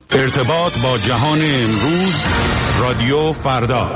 ارتباط با جهان امروز، رادیو فردا.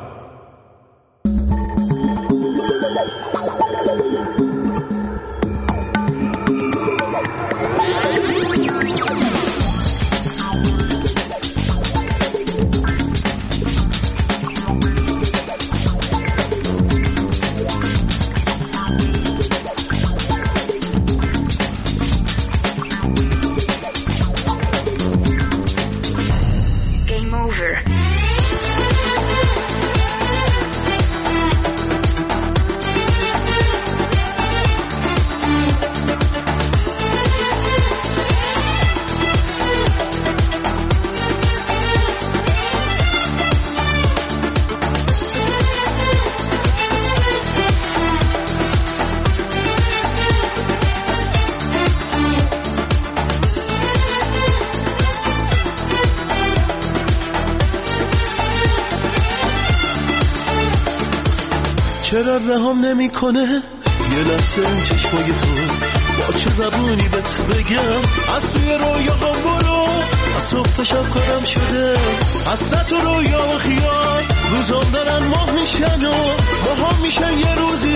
چرا رهم نمی کنه یه لحظه این چشمای تو، با چه زبونی بهت بگم از توی رویاهام برو، از صبح تا شب کارم شده حسرت و رویا و خیال، روزام دارن ماه میشن و ماها میشن یه روزی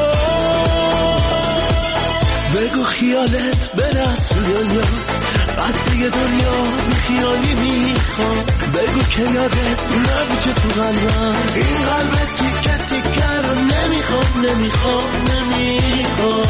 بگو خیالت برس دنیا، قد یه دنیا خیالی میخوام، بگو که یادت نبیچه تو قلبم، این قلبت تیکه تیکه رو نمیخوام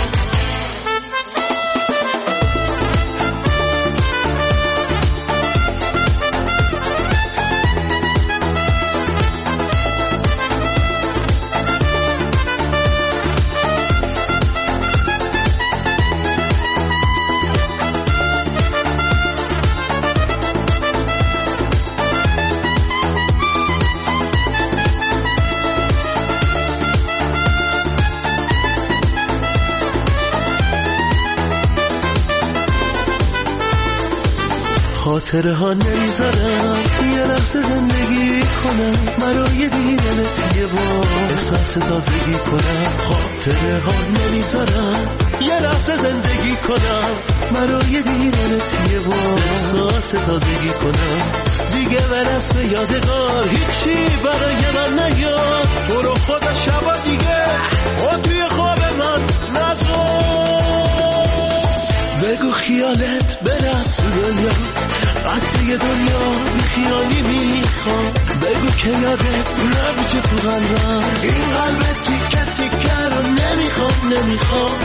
خاطره ها نمیذارم یه لحظه زندگی کنم، مرا یه دیدنت یه بار احساس تازگی کنم، خاطره ها نمیذارم یه لحظه زندگی کنم، مرا یه دیدنت یه بار احساس تازگی کنم، دیگه برس به یادگار هیچی برای من نیاد، تو رو خدا شبا دیگه و توی خواب من نذار، بگو خیالت برس دنیا، قد یه دنیا خیالی میخوام، بگو که یادت نبیچه تو قلبم، این قلبت تیکه تیکه رو نمیخوام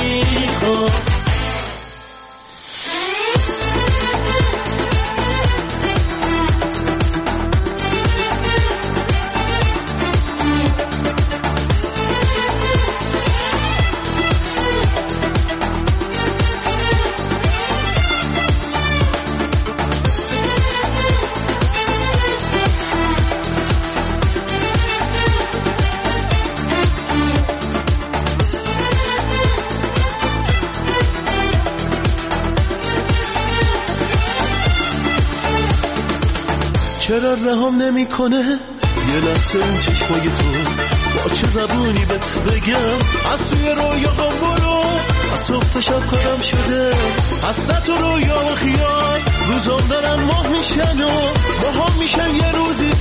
چرا رهم نمی کنه یه لحظه این چشمای تو، با چه زبونی بهت بگم از توی رویاهام برو، از صبح تا شب کارم شده حسرت و رویا و خیال، روزام دارن ماه میشن و ماها میشن یه روزی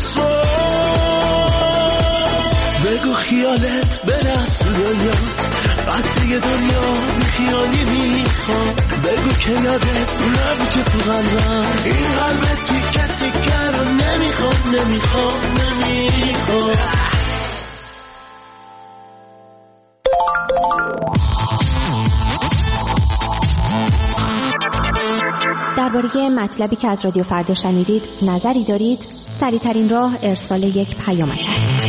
بگو خیالت برس دنیا، قد یه دنیا خیالی میخوام، بگو که یادت نبیچه تو قلبم، این قلبت تیکه تیکه رو نمیخوام درباره مطلبی که از رادیو فردا شنیدید نظری دارید؟ سریع‌ترین راه ارسال یک پیام است.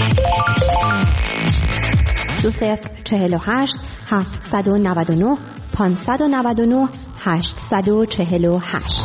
2048 799 599 848.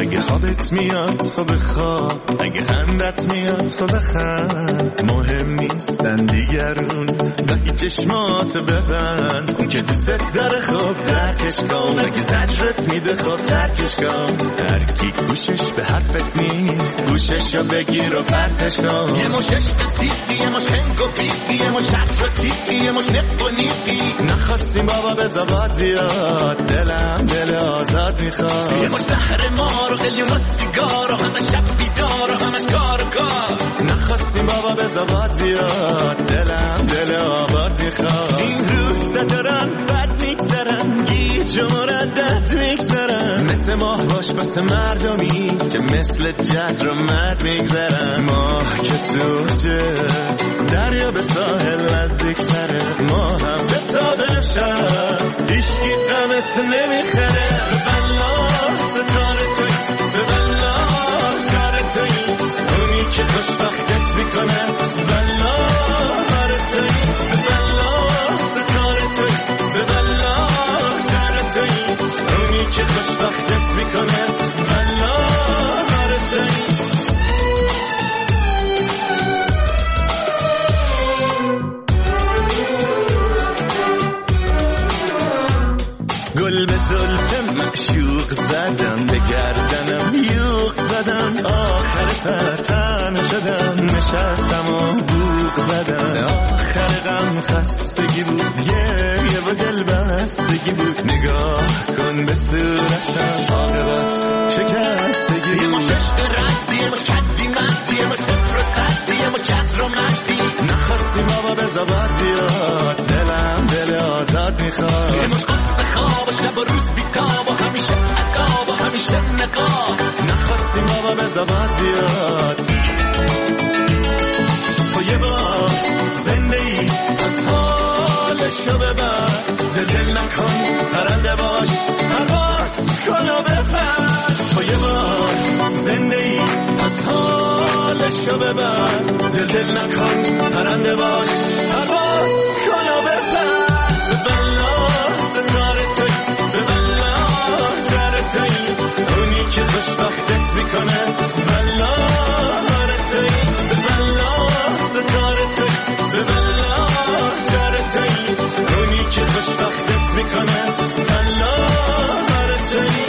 میاد تو بخواب، اگه خندت میاد تو بخند، مهم نیستن دیگرون وقتی چشمات ببند اون که دوست داره خب درکش کن اگه زجرت میده خب ترکش کن هر کی گوشش به حرفت نیست گوششو بگیر و پرتش کن یه مش عشق سیقی یه مش خنگ و پیقی یه مش عطر تیقی یه مش نق و نیقی نخواستیم بابا به زباد بیاد دلم دل آزاد میخواد یه مش زهر مار و قلیون سیگار و همه شب بیدار و همش کار و کار نخواستیم بابا به زباد بیاد دلم دل آباد میخواد این روزا دارن بد میگذرن گیج و مردد میگذرن مثل ماه باش بس مردمی که مثل جد رو مد میگذرن ماه که توجه دریا به ساحل نزدیک تره ما هم به تابه شد ایشکی قمت نمیخره به بلا ستار توی به بلا کار توی اونی که خوشبختت میکنه بلا هر توی به بلا ستار توی به بلا کار توی اونی که خوشبختت میکنه بلا هر توی گل به زلف معشوق زدم به گردنم یوق زدم آخر سر تن شدم نشستم و بوق زدم آخر غم خستگی بود یه و دل بستگی بود نگاه کن به صورتم عاقبت شکستگی یه مش عشق ردی یه مش کدی مدی یه مش صفر و صدی یه مش کسر و مدی نخواستیم بابا به زباد بیاد دلم دل آزاد میخواد یه مش قصد خواب و شب و روز بیتاب و همیشه از خواب و همیشه نقاب نخواستیم بابا به زباد بیاد تو یه بار زنده ای از حالشو ببر دل نکن پرنده باش پرواز کن و بپر تو یه بار زنده ای از حالشو ببر دل نکن پرنده باش پرواز کن و بپر به بلا ستار توی به بلا جر توی اونی که خوشبختت میکنه بلا هر توی به بلا ستار توی به بلا جر توی اونی که خوشبختت میکنه بلا هر توی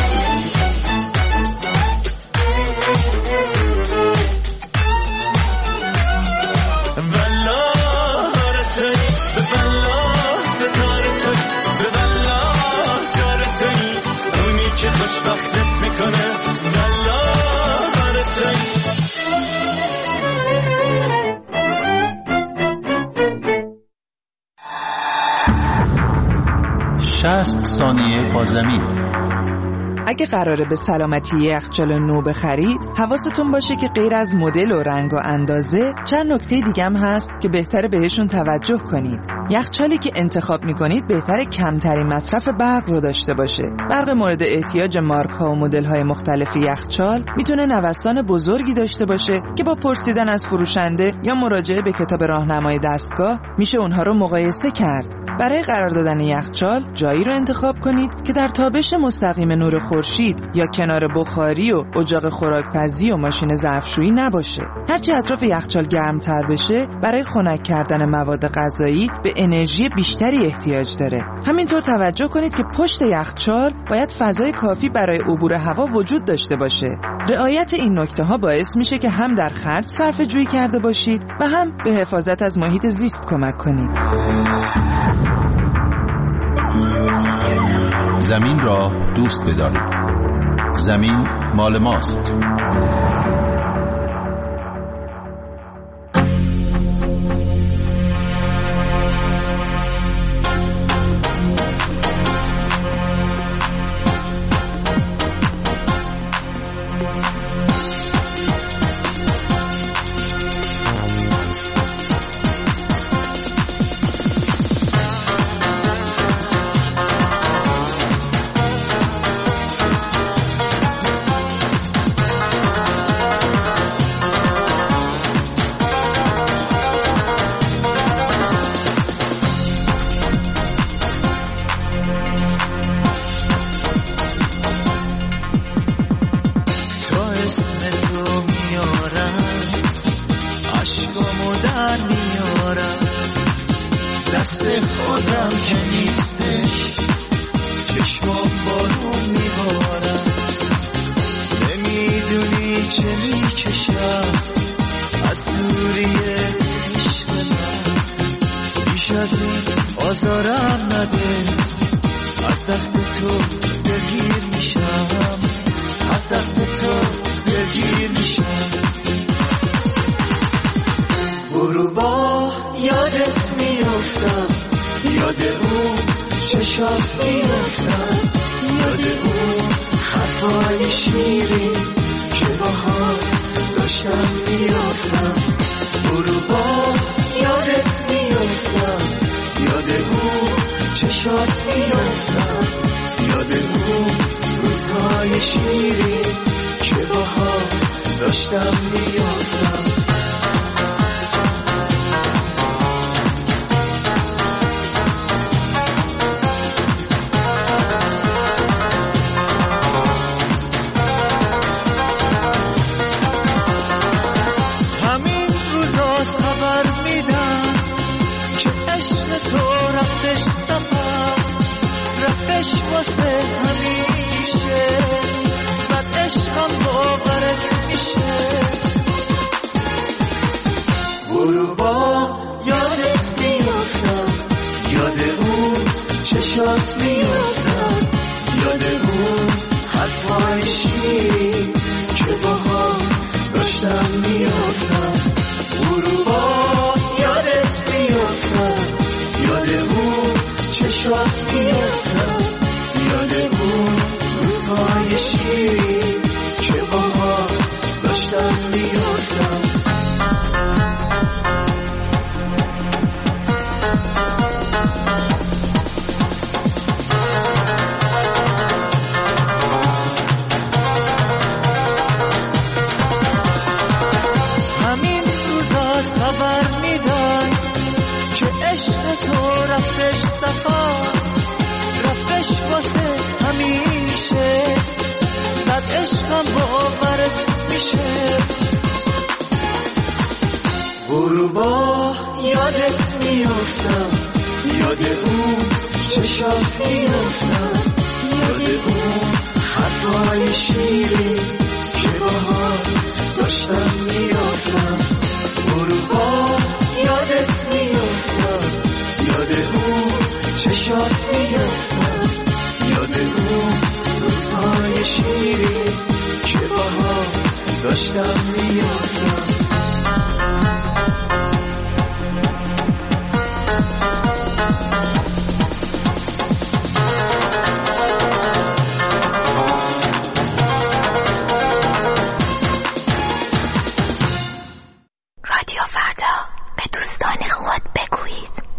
بلا هر توی به بلا ستار توی به بلا جر توی اونی که خوشبختت میکنه بلا هر توی 60 ثانیه با زمین. اگه قراره به سلامتی یخچال نو بخرید، حواستون باشه که غیر از مدل و رنگ و اندازه، چند نکته دیگه هم هست که بهتره بهشون توجه کنید. یخچالی که انتخاب میکنید بهتره کمترین مصرف برق رو داشته باشه. برق مورد احتیاج مارک ها و مدل های مختلف یخچال میتونه نوسان بزرگی داشته باشه که با پرسیدن از فروشنده یا مراجعه به کتاب راهنمای دستگاه میشه اونها رو مقایسه کرد. برای قرار دادن یخچال جایی رو انتخاب کنید که در تابش مستقیم نور خورشید یا کنار بخاری و اجاق خوراکپزی و ماشین ظرفشویی نباشه. هرچی اطراف یخچال گرمتر بشه، برای خنک کردن مواد غذایی به انرژی بیشتری احتیاج داره. همینطور توجه کنید که پشت یخچال باید فضای کافی برای عبور هوا وجود داشته باشه. رعایت این نکته ها باعث میشه که هم در خرج صرفه جویی کرده باشید و هم به حفاظت از محیط زیست کمک کنید. زمین را دوست بدارید. زمین مال ماست. در میارم، دست خودم که نیستش چشمام بارون میبارم. نمیدونی چه میکشم از دوری عشق من، بیش از این آزارم نده، از دست تو دلگیر میشم، از دست تو دلگیر میشم. غروبا یادت میافتم، یاد اون چشات میافتم، یاد اون حرفای شیرین که با هم داشتم میافتم. غروبا یادت میافتم، یاد اون چشات میافتم، یاد اون روزهای شیرین که با هم داشتم میافتم. واسه همیشه بعد عشقم باورت میشه. غروبا یادت میافتم، یاد اون چشات میافتم، یاد اون حرفای شیرین که با هم داشتم میافتم. غروبا یادت میافتم، یاد اون چشات میافتم، یاد اون روزهای شیرین که با ما داشتم میافتم. همین روزاست خبر میدن که عشق تو رفتش سفر، رفتش واسه همیشه بعد عشقم باورت میشه. غروبا یادت میافتم، یاد اون چشات میافتم، یاد اون حرفای شیرین که با هم داشتم میافتم. غروبا یادت میافتم، یاد اون چشات میافتم، یاد اون روزهای شیرین که با هم داشتم میافتم. رادیو فردا، به دوستان خود بگویید.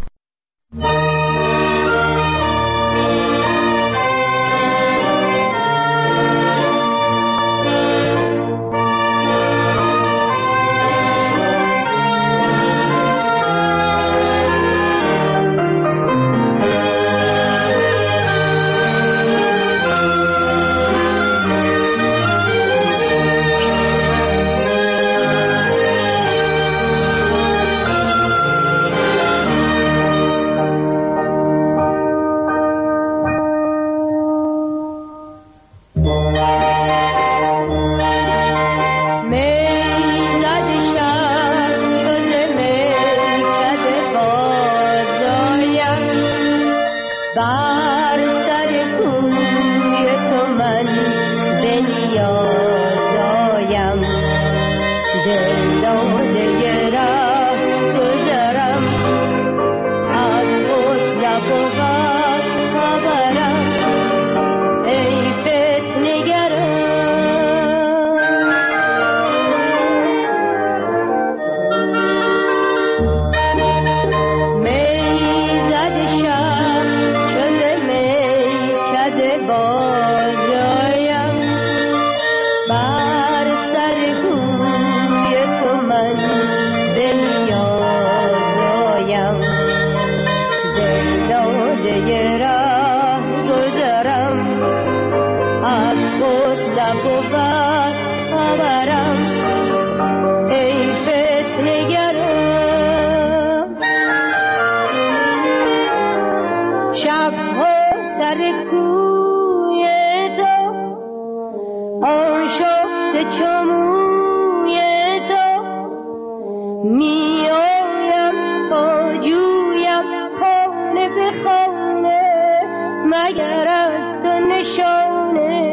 خانه مگر از تو نشانه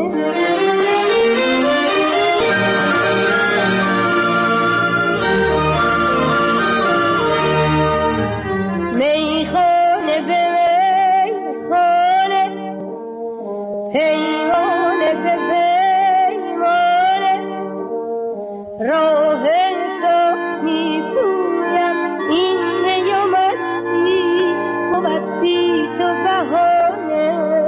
میخانه به میخانه پیمانه به پیمانه راه تو میپویم این نیامدی بود بی تو بهانه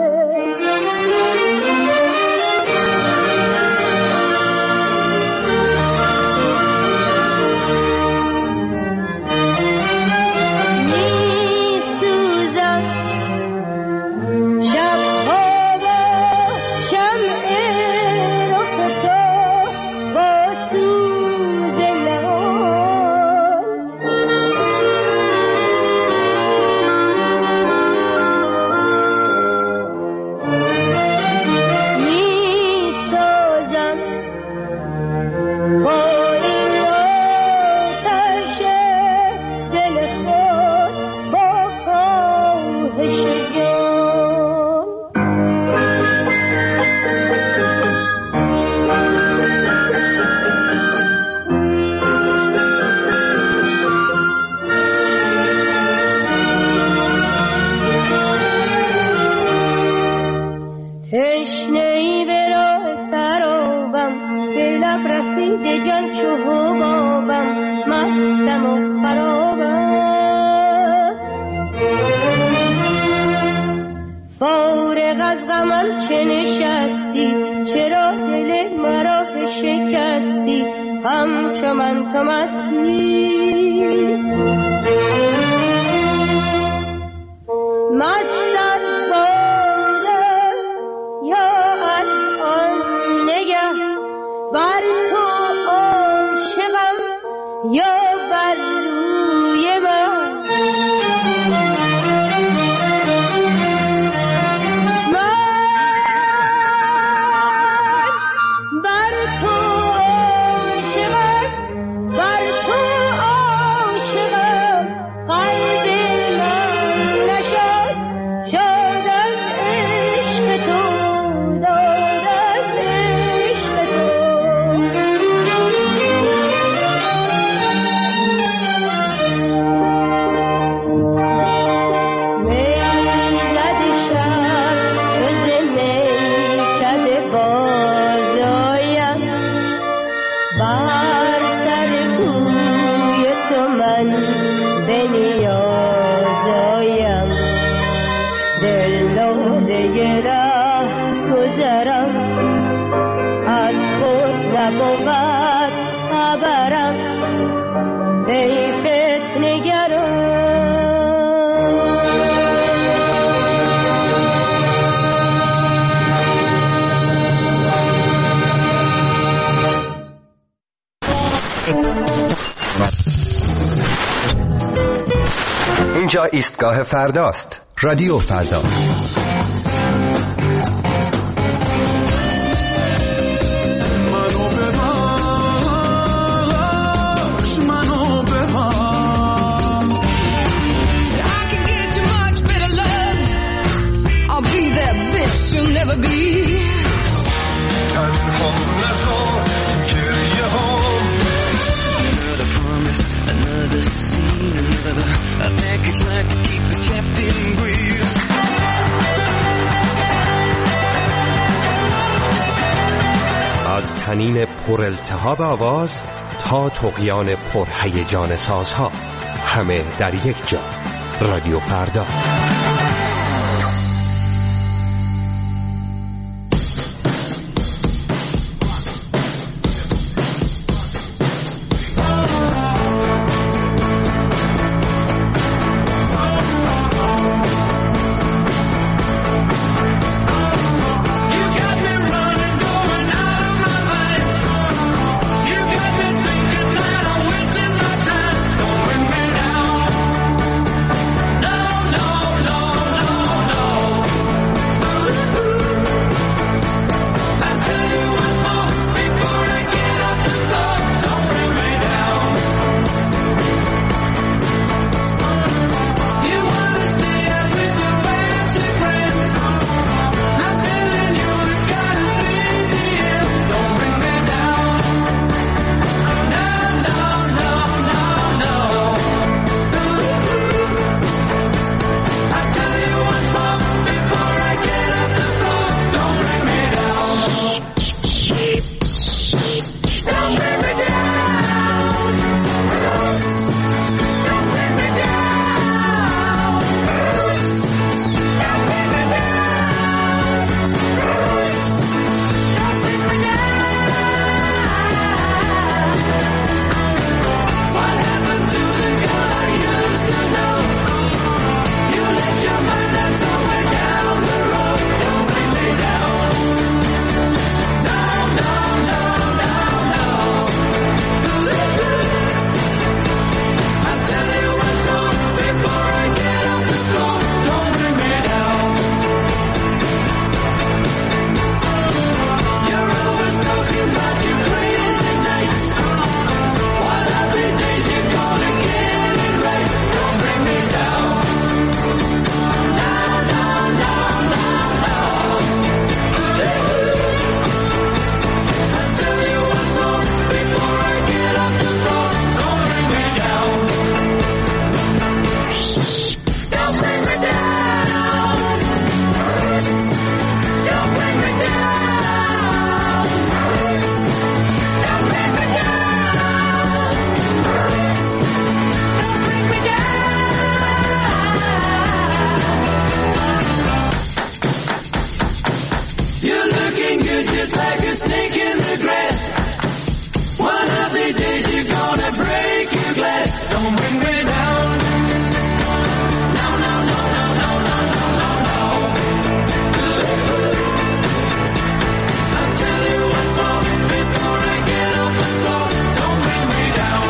تشنه‌ای به راه سرابم به لب رسیده جان چو حبابم مستم و خرابم فارغ از غمم چه نشستی چرا دل مرا شکستی همچو من تو مستی مستم بر تو عاشقم یا بر روی من بر تو عاشقم بر تو عاشقم قلب من نشد شاد از عشق تو داد از عشق تو از خود نبود خبرم ای فتنه‌گران اینجا ایستگاه فرداست. رادیو فردا. از طنین پر التهاب آواز تا طغیان پر هیجان سازها، همه در یک جا. رادیو فردا. No Don't bring me down. No, no, no, no, no, no, no, no, no. I'll tell you once more before I get off the floor. Don't bring me down.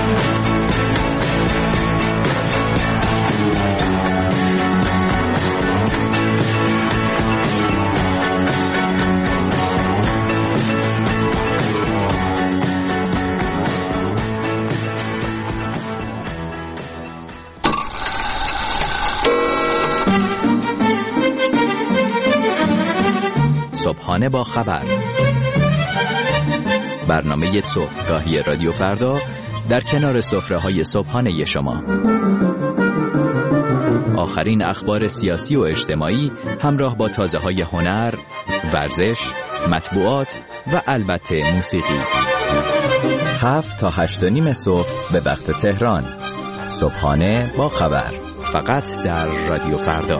صبحانه با خبر، برنامه صبحگاهی رادیو فردا در کنار سفره‌های صبحانه شما. آخرین اخبار سیاسی و اجتماعی همراه با تازه‌های هنر، ورزش، مطبوعات و البته موسیقی. 7 تا 8:30 صبح به وقت تهران. صبحانه با خبر، فقط در رادیو فردا.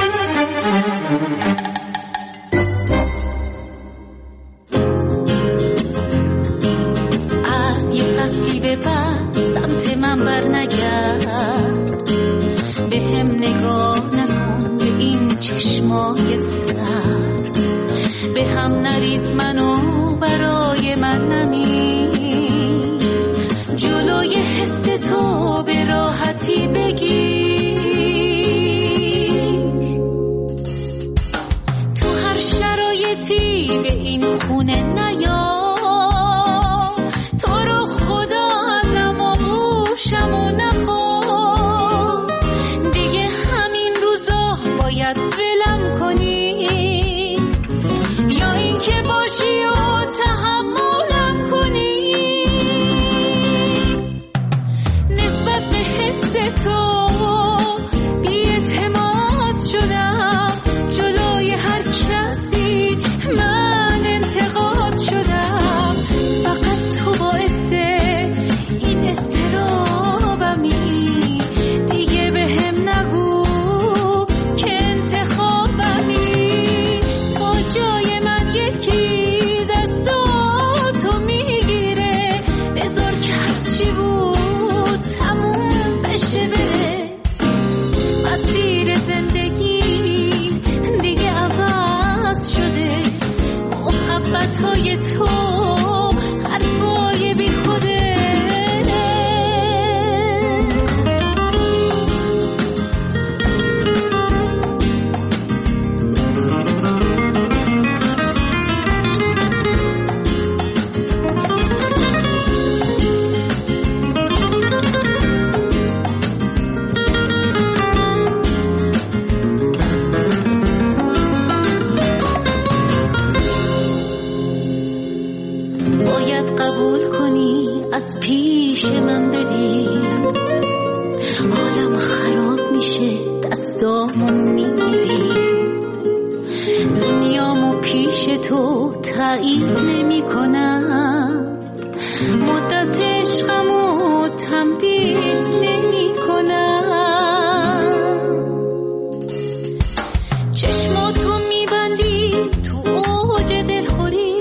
سمت من بر نگرد، به هم نگاه نکن به این چشمای سرد، به هم نریز منو برای من نمیر، جلوی حس تو به راحتی بگیر، تو هر شرایطی به این خونه نیا، شمو نخور دیگه، همین روزا باید ولم کنی، یا این که باشی و تحملم کنی، نسبت به حس تو بی‌اعتماد شدم، جلوی هر کسی من انتقاد شدم، فقط تو باعث این استراب دیگه به هم نگو که انتخابمی، تا جای من یکی دستاتو میگیره، بذار که هرچی بود تموم بشه بره، مسیر زندگی دیگه عوض شده، محبتهای تو حرفای بی خوده، قبول کنی از پیش من بری، حالم خراب میشه دستامو میگیری، دنیامو پیش تو تایید نمی کنم، مدت عشقمو تمدید نمی کنم، چشماتو میبندی تو اوج دلخوری،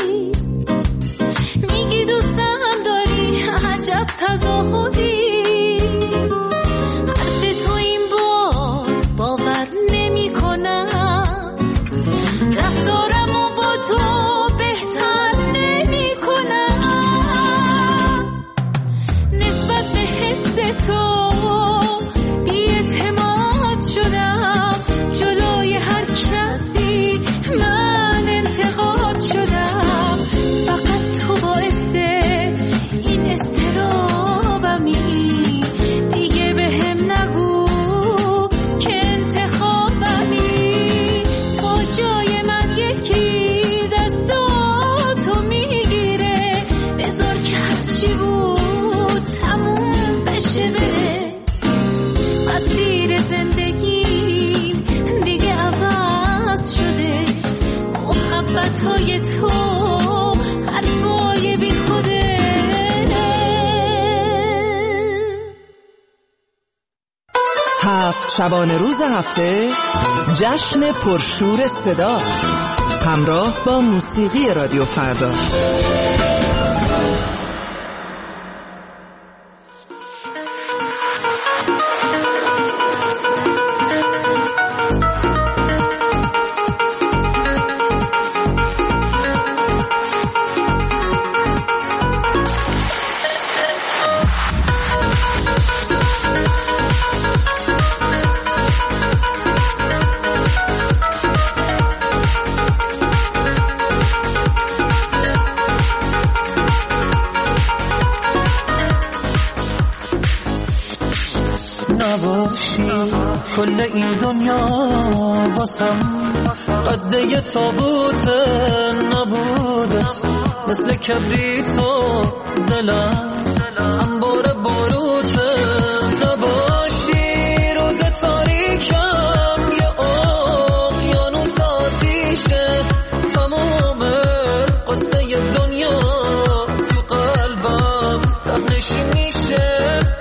عجب تظاهری، حرف تو این بار باور نمی کنم، رفتارمو با تو بهتر نمی کنم، نسبت به حس تو بی‌اعتماد شدم، جلوی هر کسی من انتقاد شدم، فقط تو باعث این استرابمی، دیگه به هم نگو که انتخابمی، تا جای من یکی دستاتو میگیره، بذار که هرچی بود تموم بشه بره، مسیر زندگی دیگه عوض شده، محبتهای تو حرفای بی خوده. هفت شبانه روز هفته جشن پرشور صدا همراه با موسیقی رادیو فردا. نباشی کل این دنیا واسم قد یه تابوت نبودت مثل کبریتو دلم انبار باروت نباشی روز تاریکم یه اقیانوس آتیشه تمام قصه دنیا تو قلبم تنش میشه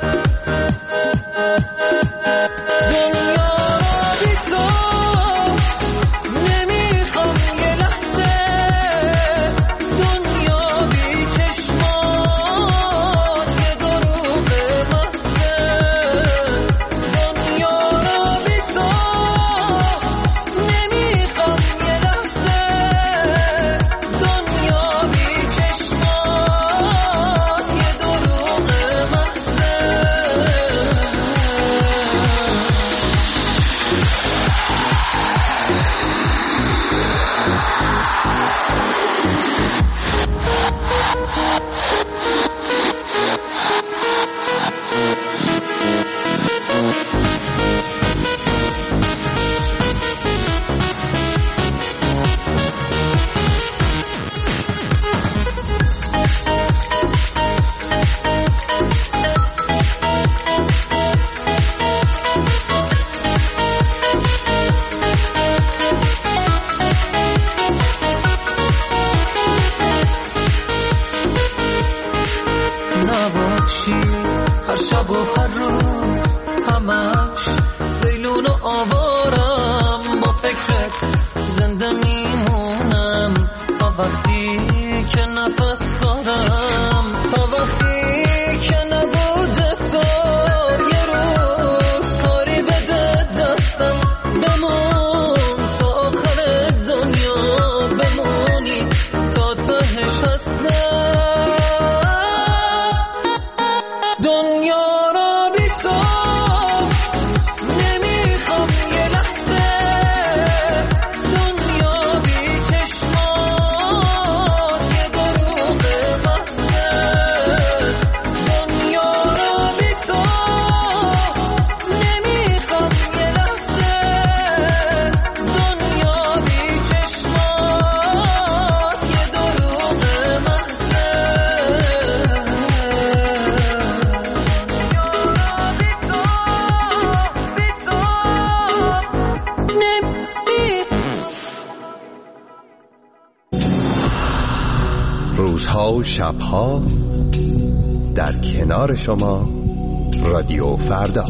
هر شب و هر روز همش لیلون و آوارم با فکرت زنده میمونم تا وقتی که نفس دارم تا وقتی که نبوده تو یه روز کاری بده دستم بمون تا آخر دنیا بمونی تا تهش هستم روزها و شبها در کنار شما رادیو فردا.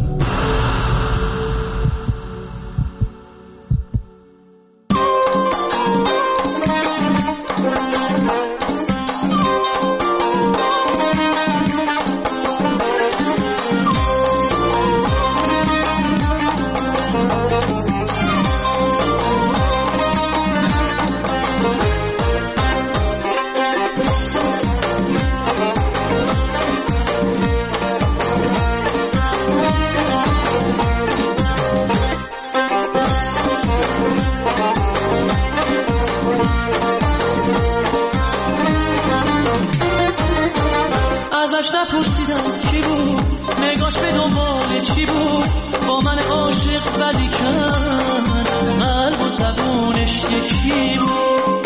نپرسیدم کی بود نگاش به دنبال چی بود با من عاشق ولی کن قلب و زبونش یکی بود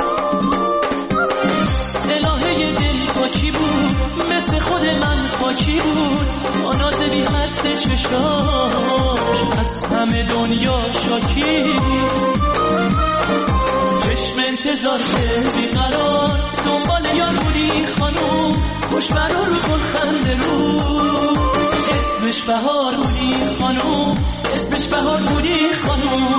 الهه دل پاکی بود مثل خود من پاکی بود با ناز بی حد چشاش از همه دنیا شاکی بود چشم انتظار بیقرار دنبال یار بودی خانوم خوش برار کن خنده رو اسمش بهار بودی خانوم اسمش بهار بودی خانوم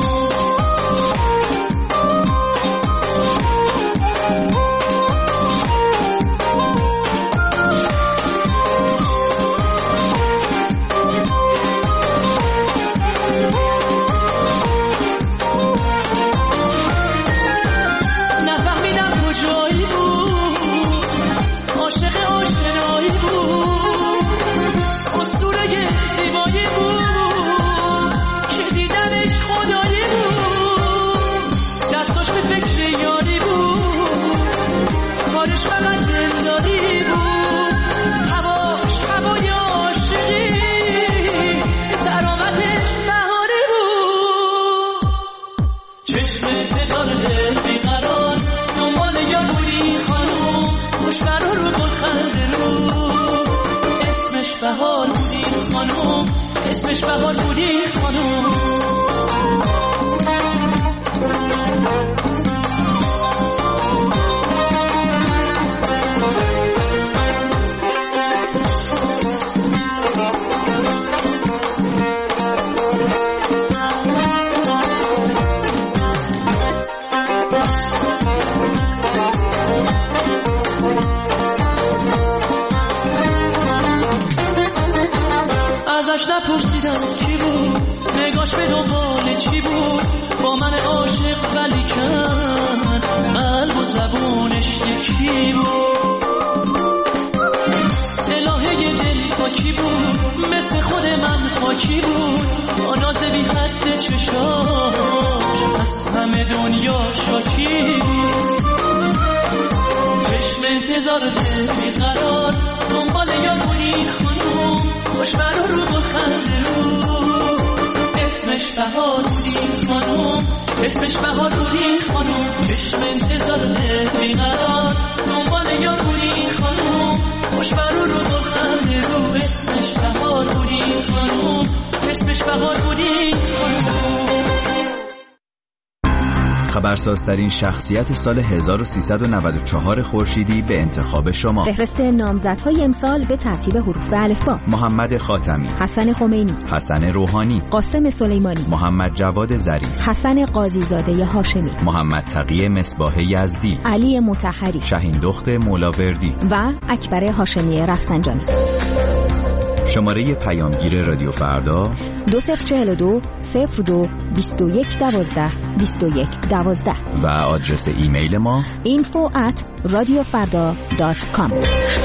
بهار بودی خانم. نپرسیدم کی بود، نگاش به دنبال چی بود، با من عاشق ولی کن قلب و زبونش یکی بود. الهه دل پاکی بود، مثل خود من خاکی بود، با ناز بی حد چشاش از همه دنیا شاکی بود. چشم انتظار دل بیقرار دنبال یار بودی خانوم، خوشبر رو بخنده رو، اسمش بهار بودی خانوم، اسمش بهار بودی خانوم. چشم انتظار دل بیقرار دنبال یار بودی خانوم، خوشبر رو بخنده رو، اسمش بهار بودی خانوم، اسمش بهار بودی خانوم. خبرسازترین شخصیت سال 1394 خورشیدی به انتخاب شما. فهرست نامزدهای امسال به ترتیب حروف الفبا: محمد خاتمی، حسن خمینی، حسن روحانی، قاسم سلیمانی، محمد جواد ظریف، حسن قاضیزاده هاشمی، محمد تقی مصباح یزدی، علی مطهری، شهین دخت مولاوردی و اکبر هاشمی رفسنجانی. شماره پیامگیر رادیو فردا 2042 02 21 12 21 12 و آدرس ایمیل ما info@radiofarda.com.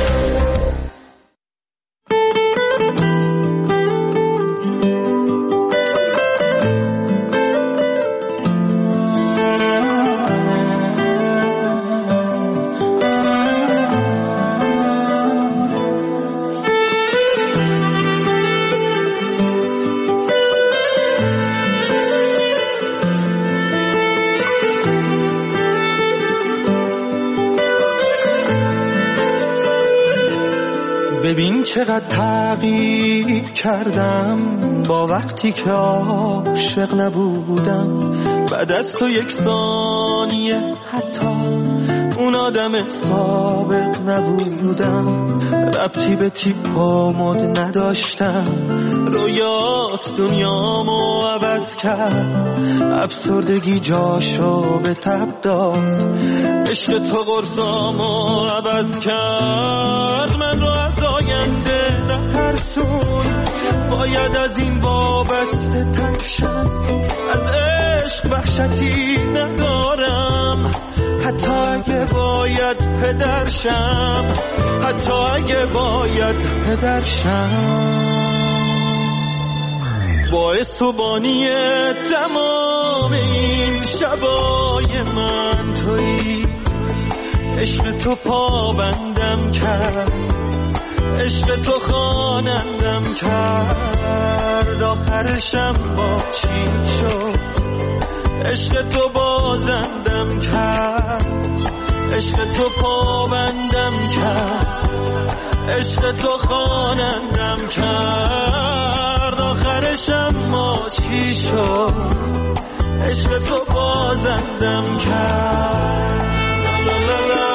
ببین چقدر تغییر کردم با وقتی که عاشق نبودم. بعد از تو یک ثانیه حتی اون آدم سابق نبودم. ربطی به تیپ و مد نداشتم، رویات دنیامو عوض کرد، افسردگی جاشو به تب داد، عشق تو قرصامو عوض کرد. من رو از آینده نترسون، باید از این وابسته تکشم، از عشق وحشتی ندارم، حتی اگه باید پدرشم، حتی اگه باید پدرشم. باعث و بانی تمام این شبای من تویی، عشق تو پابندم کرد، عشق تو خوانندم کرد، آخرشم با چی شد؟ عشق تو بازندم کرد، عشق تو پابندم کرد، عشق تو خوانندم کرد، آخرشم ما چی شد؟ عشق تو بازندم کرد. لا لا لا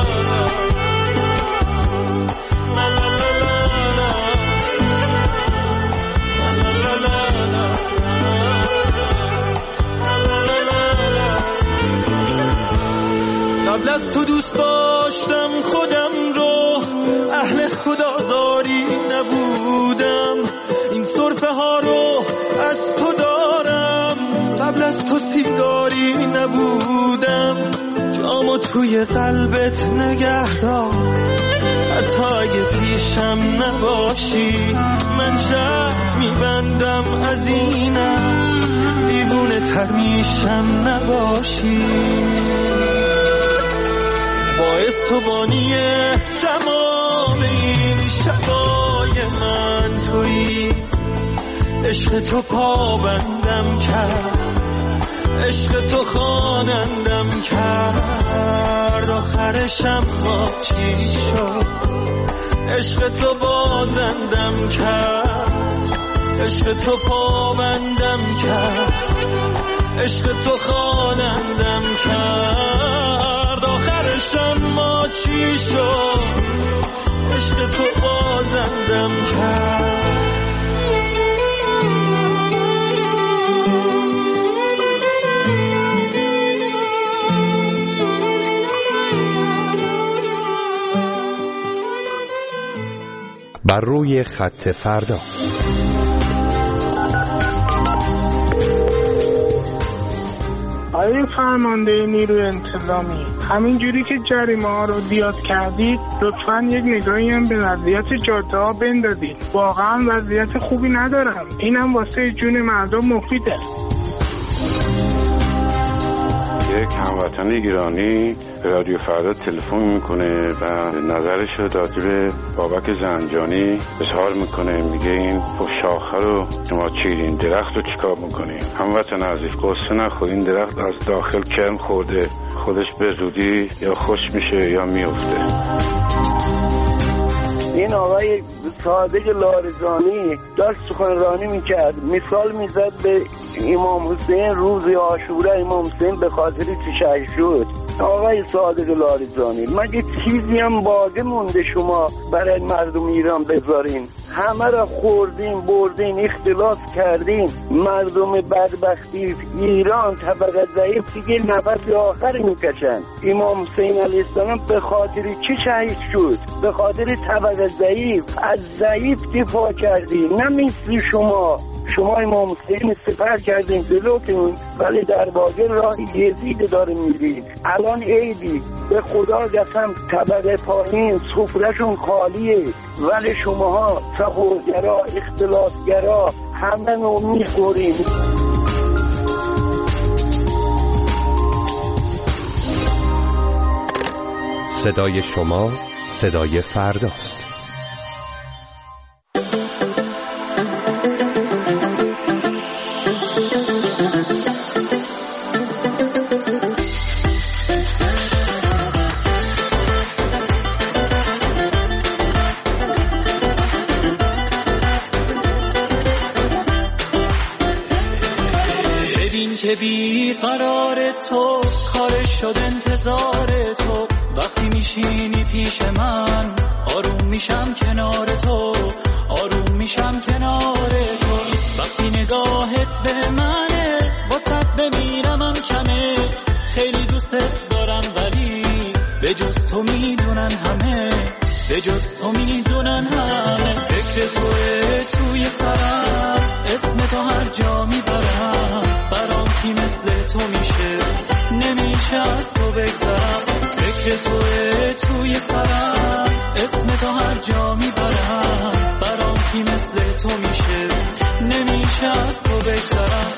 قبل از تو دوست داشتم خودم رو، اهل خدازاری نبودم، این سرفه ها رو از تو دارم، قبل از تو سیگاری نبودم، جامو توی قلبت نگه دار، حتی اگه پیشم نباشی، من شرط میبندم از اینم، دیوونه تر میشم نباشی. باعث تو بانی تمام این شبای من تویی، عشق تو پابندم کرد، عشق تو خوانندم کرد، آخرشم با چی شد؟ عشق تو بازندم کرد، عشق تو پابندم کرد، عشق تو خوانندم کرد، آخرشم ما چی شد؟ عشق تو بازندم کرد. بر روی خط فردا. آقای فرمانده نیروی انتظامی، همین جوری که جریمه ها رو زیاد کردید لطفاً یک نگاهی هم به وضعیت جاده ها بندازید. واقعا وضعیت خوبی ندارم، اینم واسه جون مردم مفیده. یک هموطن ایرانی به رادیو فردا تلفن میکنه و نظرش رو راجع به بابک زنجانی اظهار میکنه، میگه این شاخه رو شما چیرین، درخت رو چیکار میکنین؟ هموطن عزیز قصه نخور، این درخت از داخل کرم خورده، خودش به زودی یا خوش میشه یا میفته. این آقای صادق لارزانی داشت سخنرانی میکرد، مثال میزد به امام حسین روز عاشورا. امام حسین به خاطر چه شهید شد؟ آقای صادق لارزانی، مگه چیزی هم باقی مونده شما برای مردم ایران بذارین؟ همه را خوردین بردین، اختلاس کردین. مردم بدبختی ایران طبقه ضعیف دیگه نفس آخر میکشن. امام حسین علیه السلام به خاطر چه شهید شد؟ به خاطر طبقه ضعیف. از ضعیف دفاع کردین، نه مثل شما امام حسین سپر کردین جلوتون، ولی در واقع راه یزید داره میرید. الان عیدی، به خدا قسم طبقه پایین سفرهشون خالیه، ولی شماها سخورگرا اختلافگرا همه نو میخورین. صدای شما صدای فرداست. که بی قرار تو کارش شد انتظار تو، وقتی میشینی پیش من آروم میشم کنار تو، آروم میشم کنار تو. وقتی نگاهت به منه واسط بمیرمم کمه، خیلی دوست دارم ولی به جز تو میدونن همه، به جز تو میدونن همه. فکر توه توی سرم، اسم تو هر جا میبرم، برام کی مثل تو میشه، نمیشه از تو بگذرم. فکر توه توی سرم، اسم تو هر جا میبرم، برام کی مثل تو میشه، نمیشه از تو بگذرم.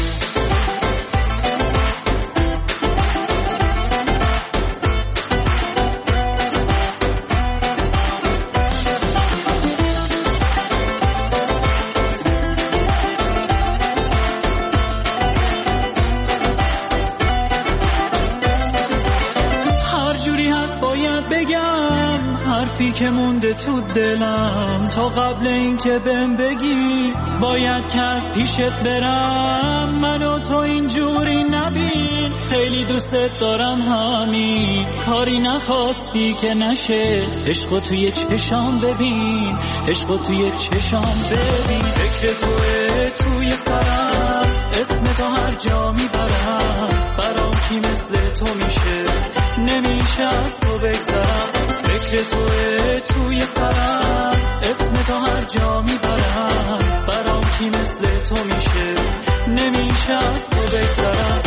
حرفی که مونده تو دلم تا قبل این که بهم بگی، باید که از پیشت برم. منو تو اینجوری نبین، خیلی دوست دارم همین، کاری نخواستی که نشه. عشقو توی چشام ببین، عشقو توی چشام ببین. فکر توه توی سرم، اسم تو هر جا میبرم، برام کی مثل تو میشه، نمیشه از تو بگذرم. فکر توه توی سرم، اسم تو هر جا میبرم، برام کی مثل تو میشه، نمیشه از تو بگذرم.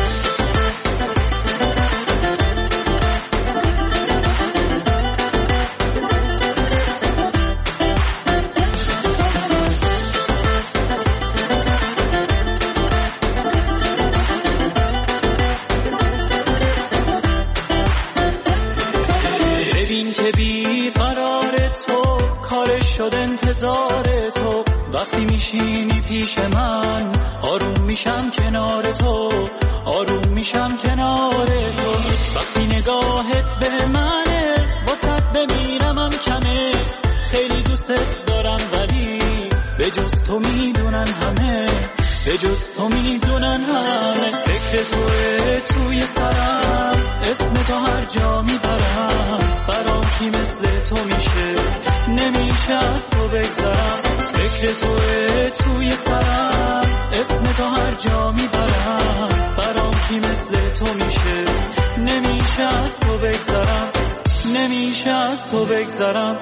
شد انتظار تو، وقتی میشینی پیش من آروم میشم کنار تو، آروم میشم کنار تو. وقتی نگاهت به منه واسط بمیرمم کمه، خیلی دوست دارم ولی به جز جز تو میدونن همه، به جز تو میدونن همه. فکر توی سرم، اسم تو هر جا میبرم. برام کی مثل تو میشه، نمیشه از تو بگذرم. فکر توی سرم، اسم تو هر جا میبرم. برام کی مثل تو میشه، نمیشه از تو بگذرم، نمیشه از تو بگذرم.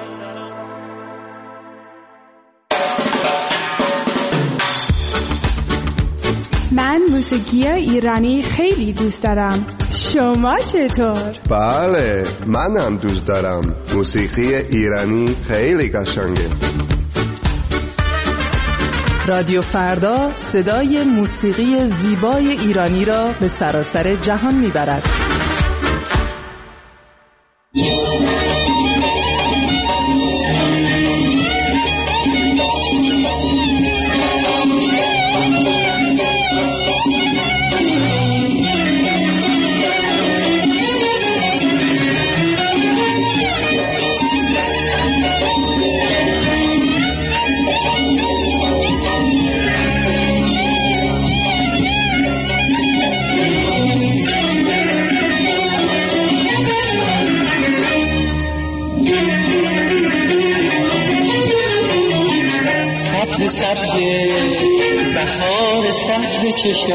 من موسیقی ایرانی خیلی دوست دارم. شما چطور؟ بله، منم دوست دارم. موسیقی ایرانی خیلی قشنگه. رادیو فردا صدای موسیقی زیبای ایرانی را به سراسر جهان میبرد. بهار سبز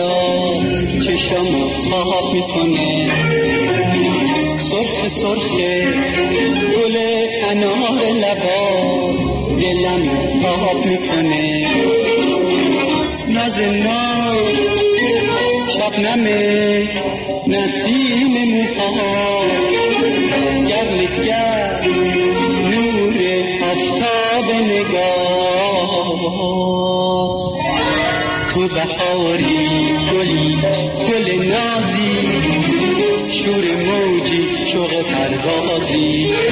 چشم خواب میکنه. سرخ سرخ گل انار لبا دلم خواب میکنه. ناز ناز شبنم نسیم موها گرم گرم نور آفتاب نگاه. تو بهاری گل نازی شور موجی شوق پروازی.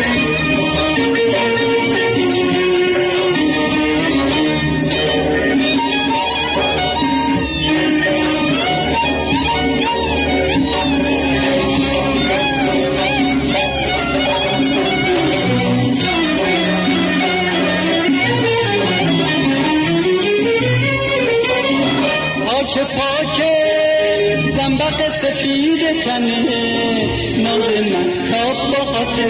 زنبق سفید تنه ناز من تاب باقته.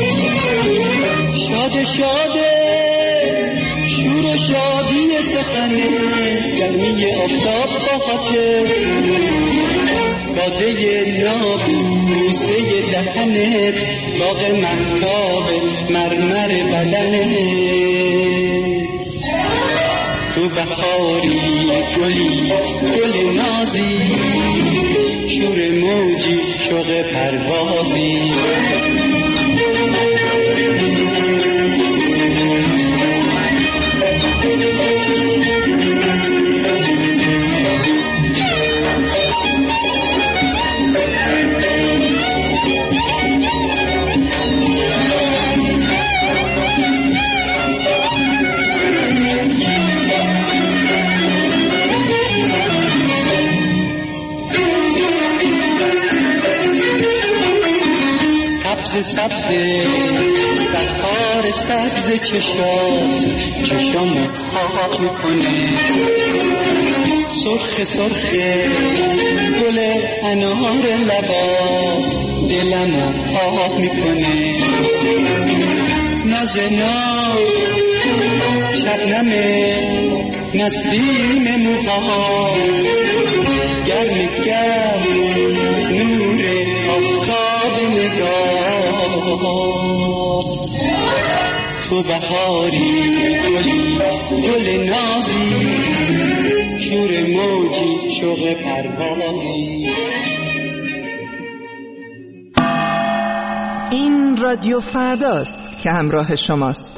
شاده شاده شور شادی سخنه گرمی آفتاب باقته. باده نابی بوسه دهنت باغ مهتاب مرمر بدنت. تو بهاری گل نازی شور موجی شوق پروازی. سبز بهار سبز چشم خواب میکنه. سرخ سرخ گل انار لبا دلم خواب میکنه. ناز ناز شبنم نسیم موها گرم گرم نور آفتاب نگاه. تو بهاری گل نازی شور موجی شوق پروازی. این رادیو فرداست که همراه شماست.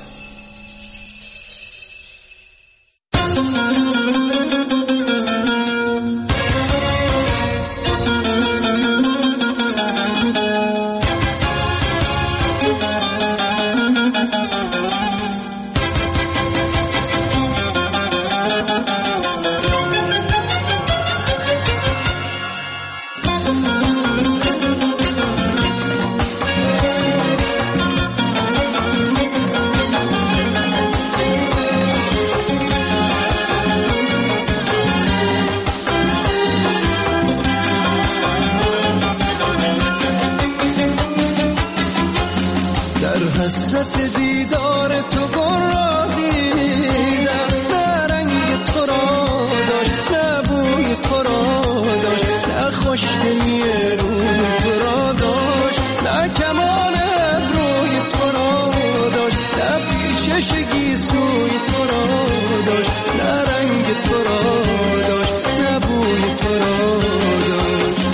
وحشت دیدار تو گل را دیدم، نه رنگ تو را داشت نه بوی تو را داشت، نه خوشگلی روی تو را داشت، نه کمان روی تو را داشت، نه پیچشگی سوی تو را داشت، نه رنگ تو را داشت نه بوی تو را داشت.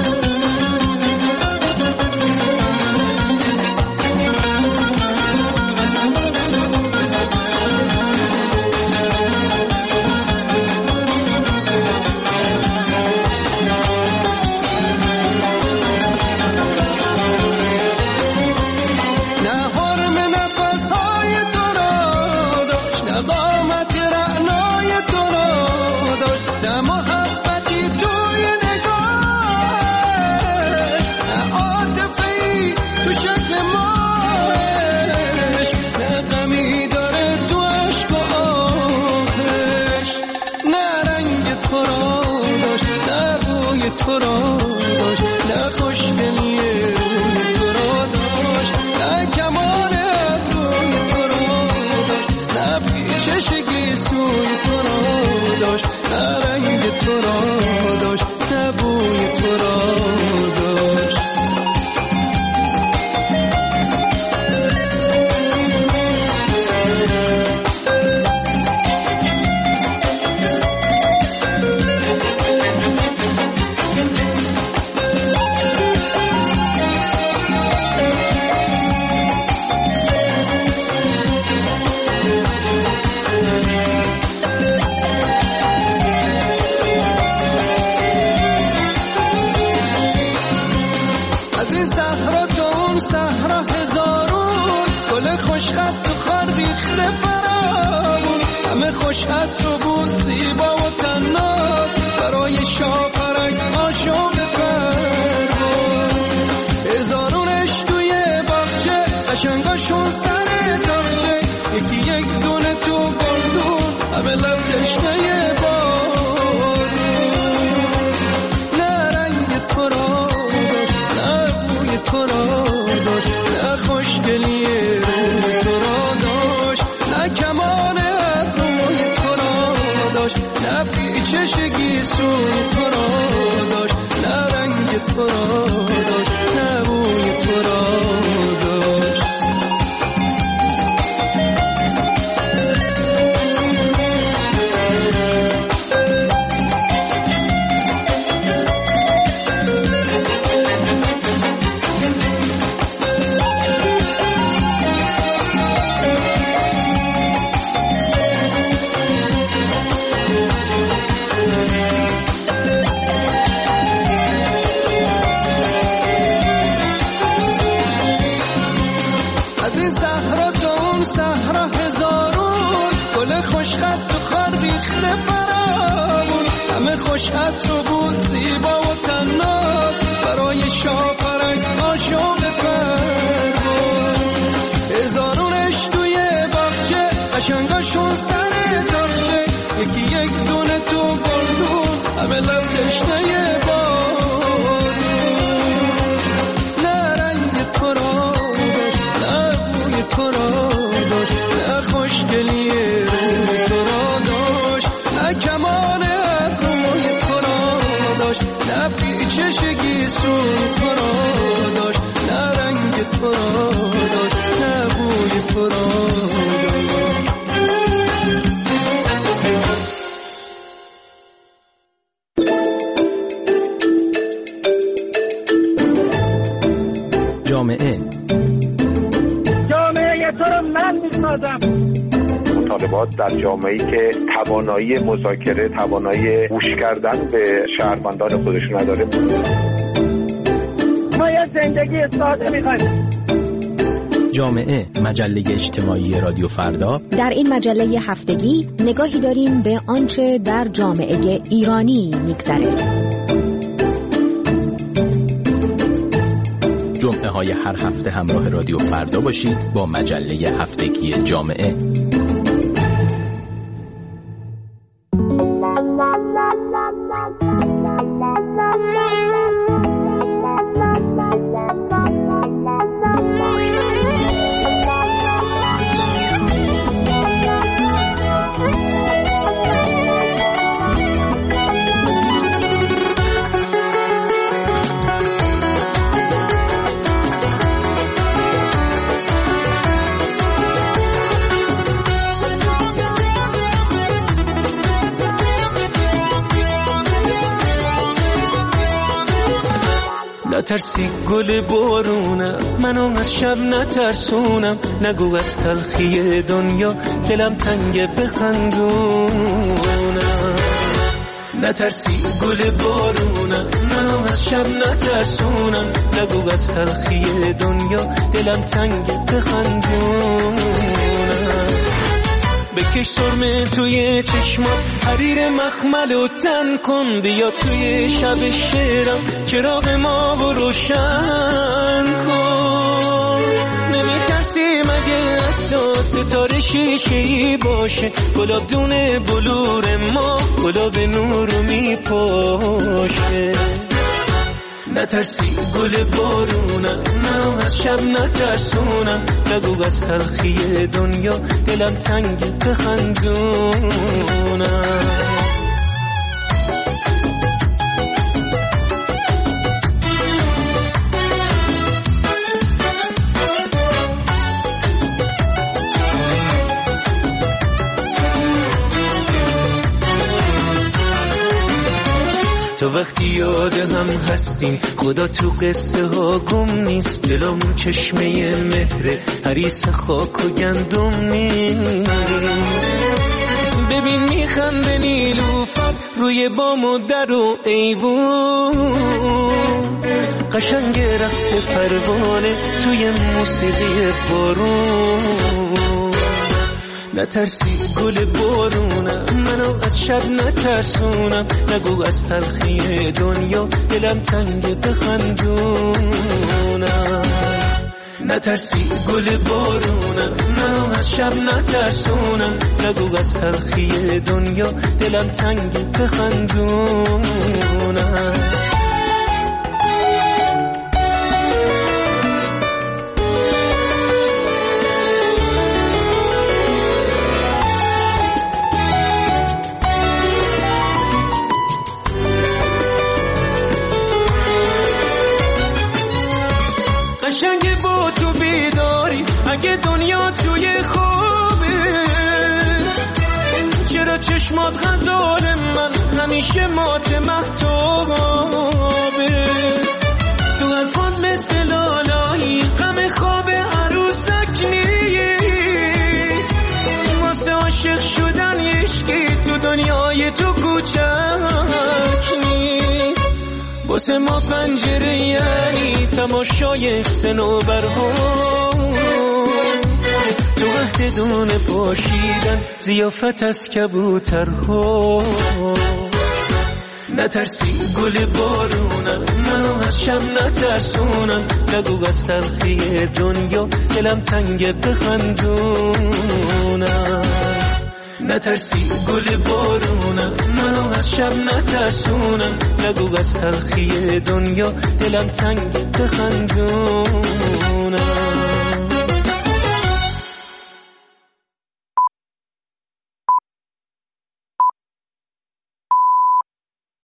خوشحت رو بود زیبا و تناز، برای شاپرک عاشق پرواز، هزارونش توی باغچه قشنگاشون سر تاقچه، یکی یک دونه تو گلدون همه لب تشنه بارون، نه رنگ تو را داشت نه بوی تو را داشت، نه خوشگلی روی تو را داشت، نه کمان نه پیچشگی سوی تو را داشت، نه رنگ تو را داشت نه بوی تو را داشت. خوشخط تو خار ریخته فرامون، همه خوشخط رو بود زیبا و تناز، برای شاپرک عاشق پرواز، هزارونش توی باغچه قشنگاشون سر تاقچه، یکی یک دونه تو گلدون همه لب تشنه بارون، نه رنگ تو را داشت نه بوی تو را داشت، نه خوشگلی روی تو را داشت، نه کمان روی تو را داشت، نه پیچشگی سوی تو را داشت، نه رنگ تو را داشت نه بوی تو را داشت. جامعه تو رو من میسازم. مطالبات در جامعه‌ای که توانایی مذاکره، توانایی گوش کردن به شهروندان خودشون نداره. ما یه زندگی ساده می‌خوایم. جامعه، مجله اجتماعی رادیو فردا. در این مجله هفتگی نگاهی داریم به آنچه در جامعه ایرانی می‌گذره. جمعه های هر هفته همراه رادیو فردا باشید با مجله هفتگی جامعه. نترسی گل بارونم، منو از شب نترسونم. نگو از تلخی دنیا دلم تنگه بخندونم. نترسی گل بارونم، منو از شب نترسونم. نگو از تلخی دنیا دلم تنگه بخندونم. بکش سرمه توی چشمات، حریر مخمل و تن کن. بیا توی شب شعرم چراغ ما و روشن کن. نمیترسی مگه حتی ستاره شیشه‌ای باشه؟ گلاب دونه بلور ما گلاب نورو میپاشه. نترسی گل بارونم، منو از شب نترسونم. نگو از تلخی دنیا دلم تنگ بخندونم. تو وقتی یاد هم هستیم خدا تو قصه ها گم نیست. دلم چشمه مهره حریص خاک و گندم نیست. ببین میخنده نیلوفر روی بام و در و ایوون. قشنگ رقص پروانه توی موسیقی بارون. نترسی گل بارونم، منو از شب نترسونم. نگو از تلخی دنیا دلم تنگ بخندونم. نترسی گل بارونم، منو از شب نترسونم. نگو از تلخی دنیا دلم تنگ بخندونم. قشنگ با تو بیداری اگه دنیا توی خوابه. چرا چشمات غزال من همیشه مات مهتابه؟ تو حرفات مثل لالایی غم خواب عروسک نیست. واسه عاشق شدن عشقی تو دنیای تو کوچک نیست. واسه ما پنجره یعنی تماشای صنوبرها. تو عهد دونه پاشیدن ضیافت از کبوترها. نترسی گل بارونم، منو از شب نترسونم. نگو از تلخی دنیا دلم تنگ بخندونم. نترسی گل بارونم، منو از شب نترسونم. نگو از تلخی دنیا دلم تنگ بخندونم.